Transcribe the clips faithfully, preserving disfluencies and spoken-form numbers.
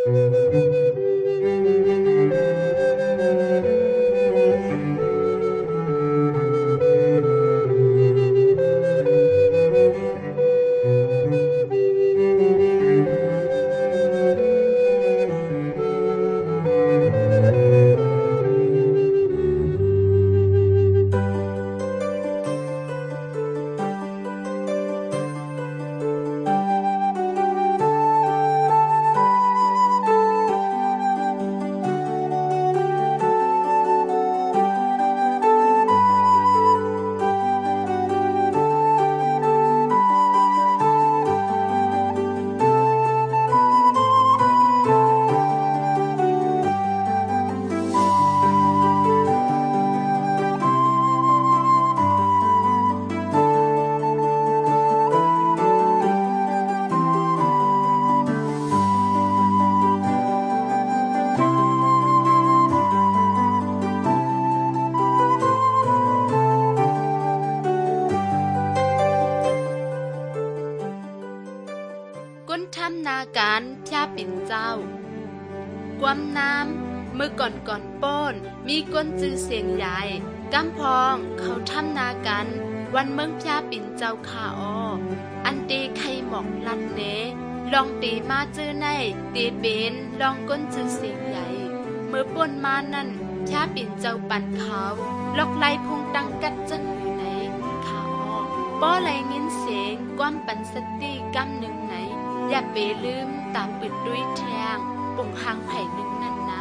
ก้นทำนาการพยาปิ่นเจ้ากวมน้ำมือก่อนก่อนป้นมีก้นจือเสียงใหญ่กำพองเขาทำนากันวันเมืองพยาปิ่นเจ้าข่าอออันตีไข่หมอกลัดเนลองตีมาจื้อในตีเป็นลองก้นจือเสียงใหญ่เมื่อป้นมานั่นพยาปิ่นเจ้าปั่นเขาลอกไล่พุงตังกัดจันอยู่ในข่าออป้อไหลงินเสียงความปันสติกำหนึ่งไหนอย่าไปลืมตามปิดด้วยแทงปงหางไผ่หนึ่งนันนา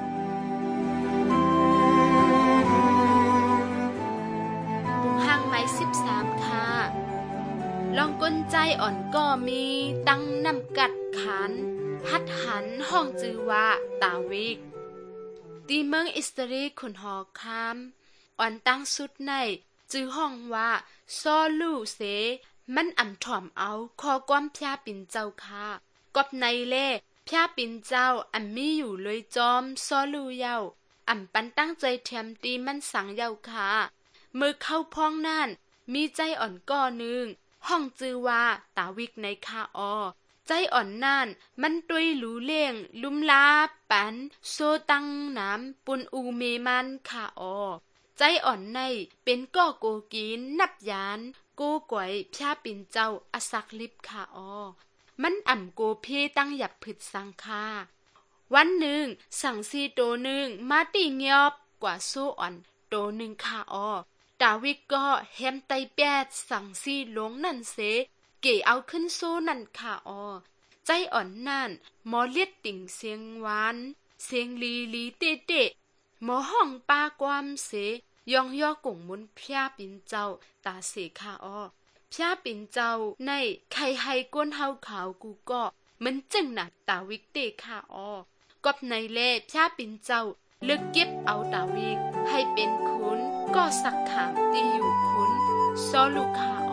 ปงหางไม้สิบสามค่ะลองก้นใจอ่อนก็มีตั้งน้ำกัดขันฮัดหันห้องจือว่าตาวิกตีเมืองอิสรีขุนหอคามอ่อนตั้งสุดในจือห้องว่าซอลู่เสมันอ่ำถ่อมเอาคอความพยาปิ่นเจ้าค่ะกอบในเล่พยาปิ่นเจ้าอ่ำมีอยู่เลยจอมซ้อลูเยาอ่ำปันตั้งใจเทียมตีมันสังเยาค่ะมือเข้าพ้องนั่นมีใจอ่อนก้อนึงห้องจือว่าตาวิกในคาออใจอ่อนนั่นมันตุยหลูเล่งลุมลาปันโซตังน้ำปุนอูเมมันคาออใจอ่อนในเป็นก้อโกกินนับยานโกก๋วยพยาปิ่นเจ้าอสักลิบค่ะออมันอ่ำโกเพตั้งหยับผึดสังคาวันหนึ่งสั่งซีโตหนึ่งมาตีเงียบกว่าสู้อ่อนโตหนึ่งค่ะออดาวิกก็แฮมไตแปดสั่งซีหลงนั่นเสเก๋เอาขึ้นสู้นั่นค่ะออใจอ่อนนั่นหมอเลียดติ่งเสียงหวานเสียงลีลีเตเตหมอห้องปาความเสยองย่อกุ่งมุนพยาปิ่นเจ้าตาเสคาออพยาปิ่นเจ้าในไข่ไฮก้นเฮาขาวกูก็มันจึงหนักตาวิกเตคาออกอบในเล่พยาปิ่นเจ้าเลือกเก็บเอาตาวิกให้เป็นคุณก็สักขามตีอยู่คุณซอลูคาอ